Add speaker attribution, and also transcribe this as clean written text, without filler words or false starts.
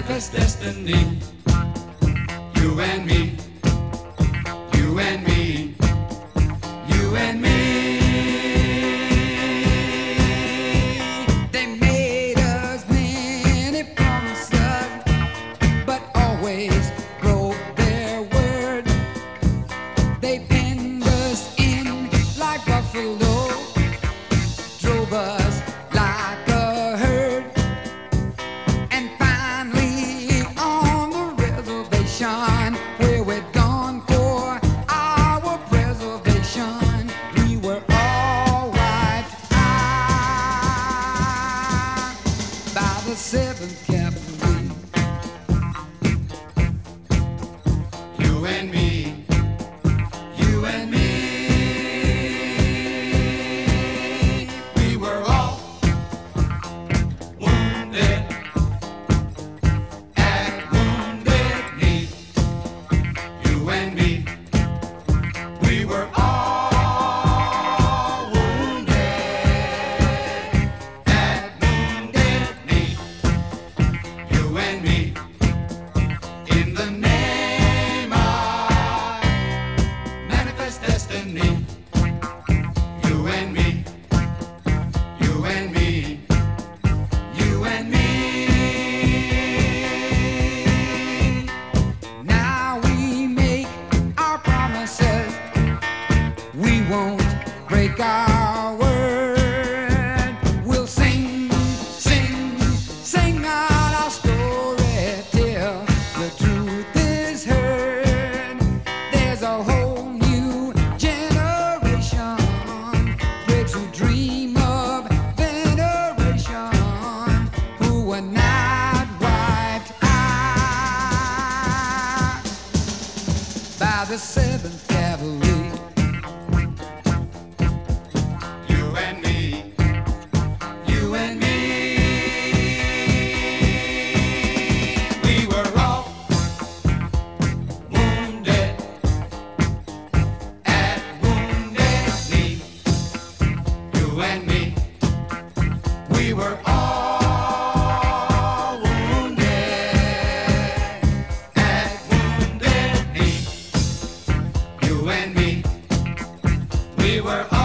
Speaker 1: manifest destiny. You and me, you and me, you and me.
Speaker 2: They made us many promises, but always broke their word. They penned us in like buffalo, drove us like a herd, and finally on the reservation where we'd gone for our preservation, we were all wiped out by the Seventh Cavalry.
Speaker 1: You and me, you and me. We were all wounded at Wounded Knee. You and me, we were all wounded at Wounded Knee. You and me, in the name of manifest destiny. You and me, you and me, you and me.
Speaker 2: Now we make our promises, we won't break our word. We'll sing, sing, sing out our story till the truth is heard. There's a whole new generation, kids who dream of veneration, who were not wiped out by the Seventh Cavalry.
Speaker 1: You and me, you and me. We were all wounded at Wounded Knee. You and me, we were all wounded at Wounded Knee. You and me, we were all